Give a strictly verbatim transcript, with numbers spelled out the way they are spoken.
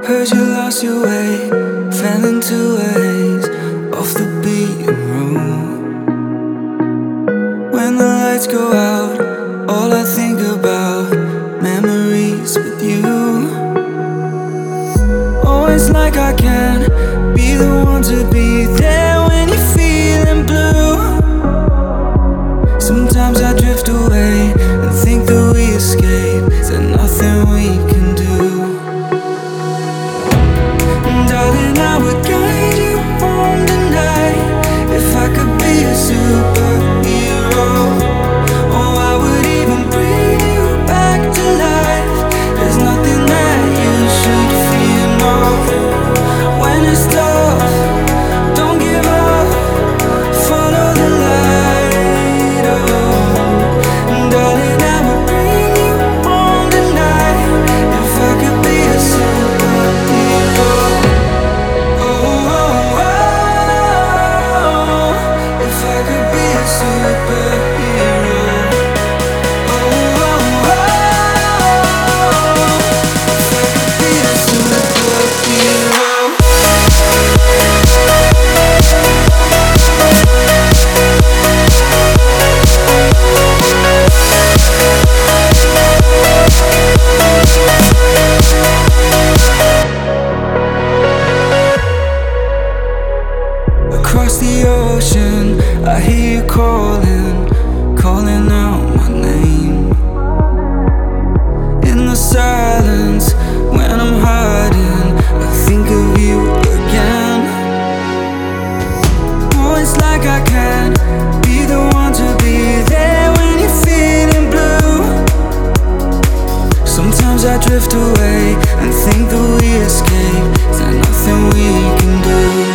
Heard you lost your way, fell into ways off the beaten road. When the lights go out, all I think about memories with you. Oh, it's like I can't be the one to be there when you're feeling blue. Sometimes I drift away and think that we escape, there's nothing we can do. Darling, I would guide you home tonight if I could be a superhero. Oh, I would even bring you back to life. There's nothing that you should fear, no. When it's tough, don't give up, follow the light, oh. Darling, I would bring you home tonight if I could be a superhero. If I could be a superhero, oh, oh, oh, if I could be a superhero. Across the ocean, I hear you calling, calling out my name. In the silence, when I'm hiding, I think of you again. Oh, it's like I can't be the one to be there when you're feeling blue. Sometimes I drift away and think that we escape, there's nothing we can do.